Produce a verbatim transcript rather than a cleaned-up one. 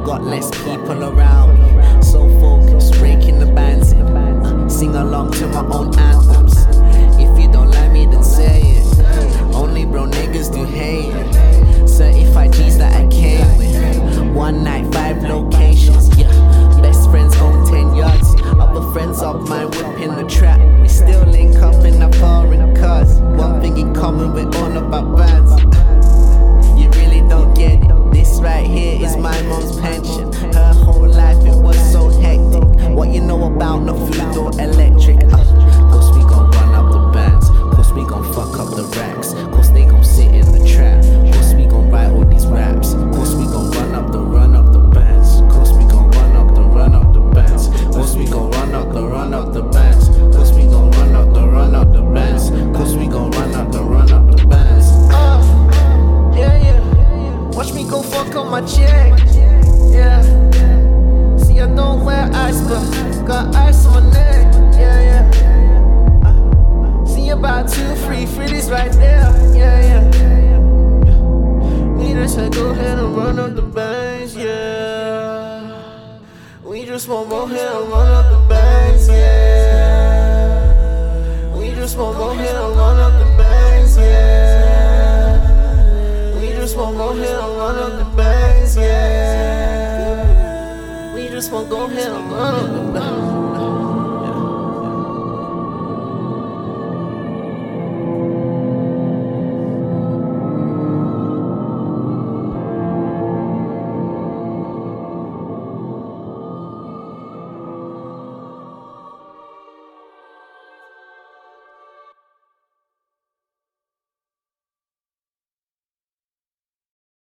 Got less people around me, so focused, raking the bands in. uh, Sing along to my own anthems. If you don't like me, then say it. Only bro niggas do hate it. Certified G's that I came with. One night, five locations, yeah. Best friends own ten yards. Other friends of mine whipping the trap. We still link up in the foreign cars. One thing in common with all of our bands. You really don't get it. This right here is my mom's pension. Her whole life it was so hectic. What you know about no food or electric? uh, Cause we gon' run up the bands. Cause we gon' fuck up the racks. Cause they gon' sit in the trap. Cause we gon' write all these raps. Cause we gon' run up the run up the bands. Cause we gon' run up the run up the bands. Cause we gon' run up the run up the bands. Cause we gon' run up the run up the bands. Cause we gon' run up the run up the bands. Uh, yeah, yeah. Watch me go fuck up my check. Yeah. See, I don't wear ice, but got ice on my neck. Yeah, yeah. Uh, see, about two, three, freebies right there. Yeah, yeah. We just said go ahead and run up the bands, yeah. We just want go ahead and run up the bands, yeah. We just want go ahead and run up the bands, yeah. We just want go ahead and run up the bands, yeah. We just want go ahead and run up the bands.